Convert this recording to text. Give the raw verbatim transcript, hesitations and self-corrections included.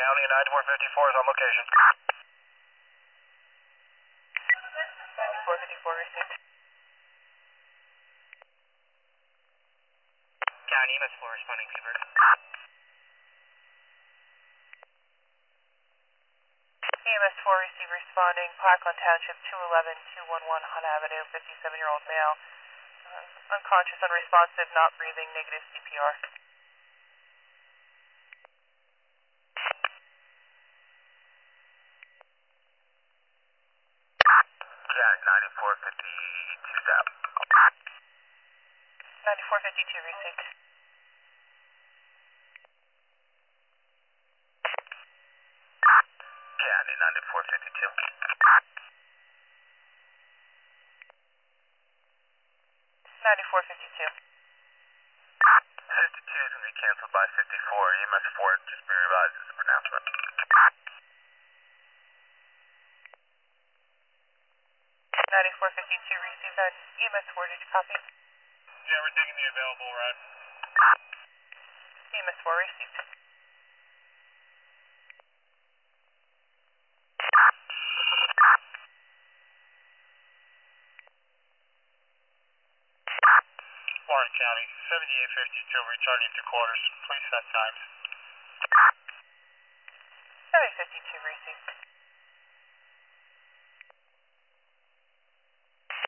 County ninety-four fifty-four is on location. ninety-four fifty-four received. County E M S four responding, Seabird. E M S four received responding, Parkland Township, two eleven two eleven Hunt Avenue, fifty-seven-year-old male, uh, unconscious, unresponsive, not breathing, negative C P R. County ninety-four fifty-two stop. ninety-four fifty-two received. County ninety-four fifty-two. ninety-four fifty-two. fifty-two is going to be canceled by fifty-four. E M S four just be revised as a pronouncement. ninety-four fifty-two received on E M S four, did you copy? Yeah, we're taking the available route. E M S four received. Warren County, seventy-eight fifty-two, returning to quarters. Please set times. seven fifty-two received.